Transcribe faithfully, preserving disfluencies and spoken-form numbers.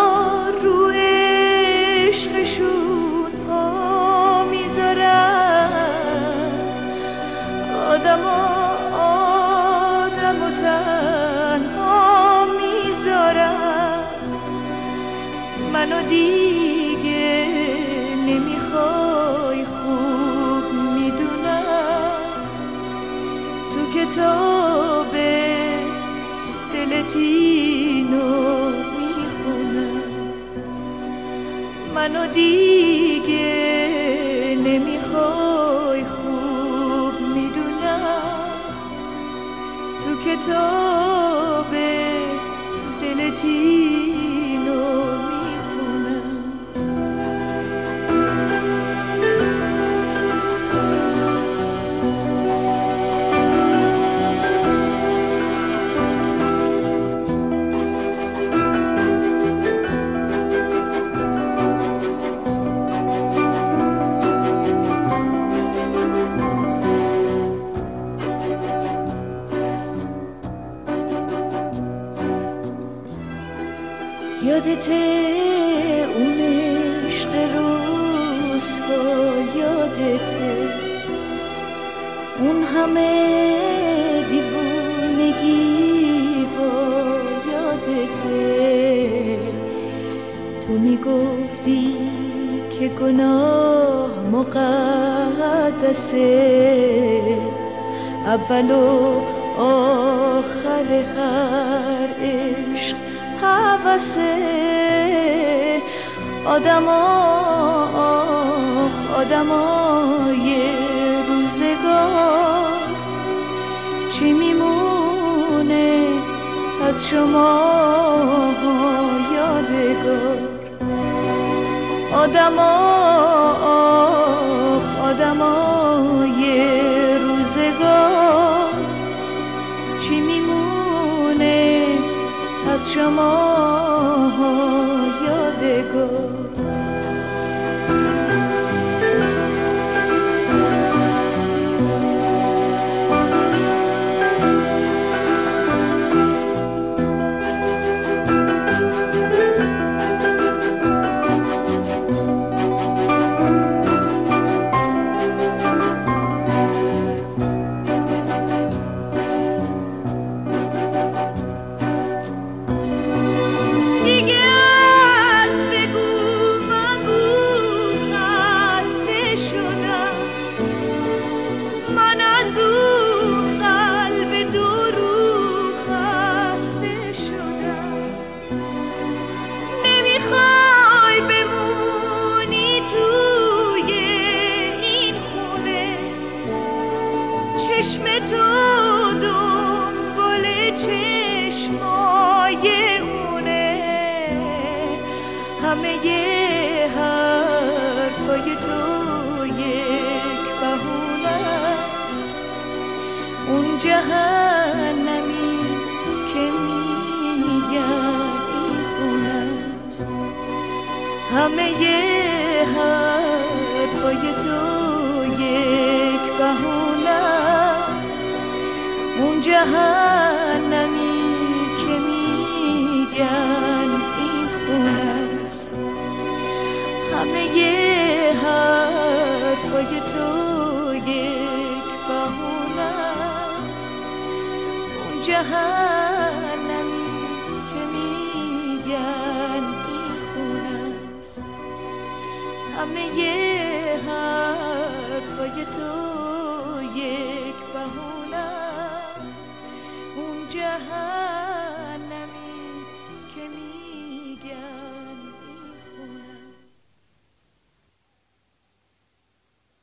رو عشقشون پا میذارن، آدما آدم و تنها میذارن. منو دیگه نمیخوای خوب میدونم، تو کتاب دلت اینو میخونم. منو دیگه نمیخوای خوب میدونم، تو کتاب دلت اینو میخونم. یادته اون عشق روزها، یادته اون همه دیوونگی ها، یادته تو میگفتی که گناه مقدسه، اول و آخر هر عشق حواسه. آدما آدمای روزگار، چی میمونه از شما یادگار؟ آدما آدمای روزگار، چی میمونه از شما یادگار؟ چشم تو دنبال چشمای اونه، همه یه حرفای تو یک بهونه است. اون جهنمی که میگن این خونه است، همه یه حرفای تو یک بهونه است. اون جهنمی که میگن این خونه است، همه یه حرفای تو یک بهونه است. اون جهنمی که میگن این خونه است، همه یه حرفای تو یک بهونه.